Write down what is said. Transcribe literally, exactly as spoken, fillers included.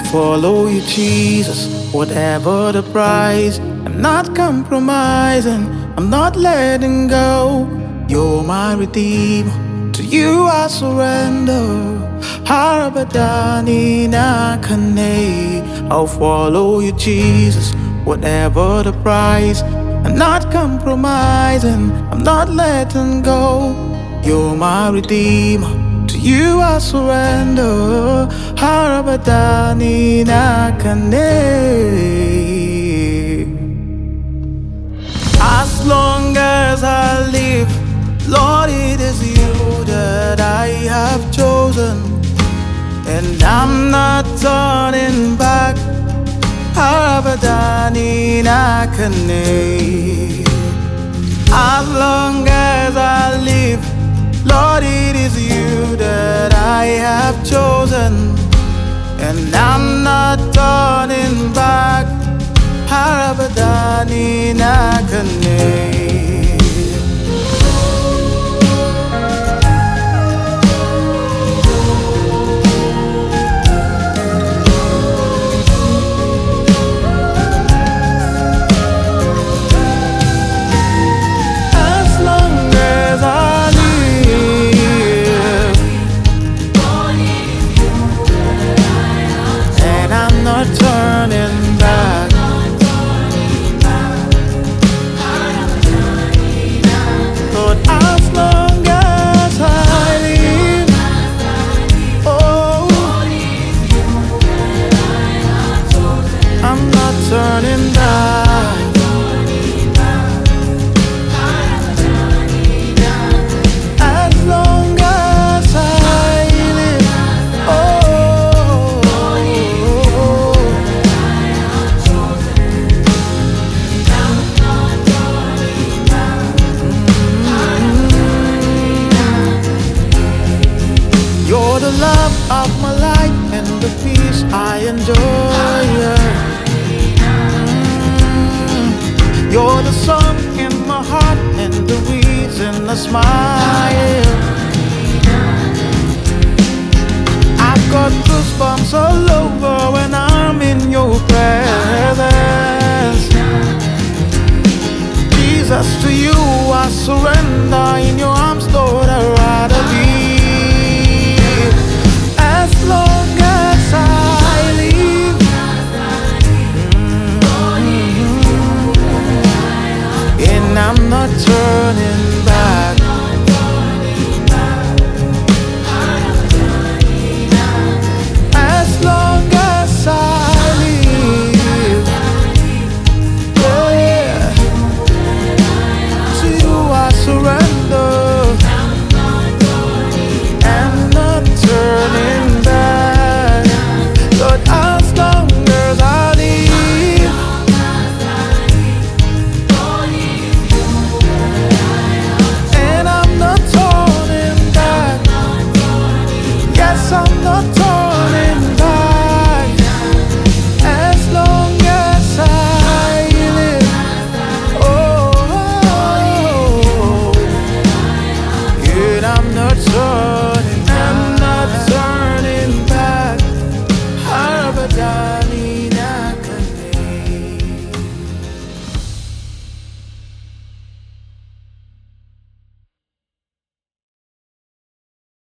follow you, Jesus, whatever the price. I'm not compromising, I'm not letting go. You're my redeemer, to you I surrender. Harabadani nakane. I'll follow you, Jesus, whatever the price. I'm not compromising, I'm not letting go. You're my redeemer, to you I surrender. Harabadani nakane. As long as I live, Lord, it is you that I have chosen, and I'm not turning back. Harabadani nakane. As long as I live, Lord, it is you that I have chosen, and I'm not turning back. Harabadani nakane. Turning back. Lord, as long as I live, oh, I'm not turning back. As long as I live, oh, you're the love of my life and the peace I enjoy. Yeah. Mm. You're the song in my heart and the reason I smile. I've got goosebumps all over when I'm in your presence. Jesus, to you I surrender. In your arms, Lord, I'd rather be. As long as I live, mm-hmm, and I'm not turning back. As long as I live, yeah, to you I surrender. I'm not turning back. Lord, as long as I live, and I'm not turning back. Yes, I'm not turning back.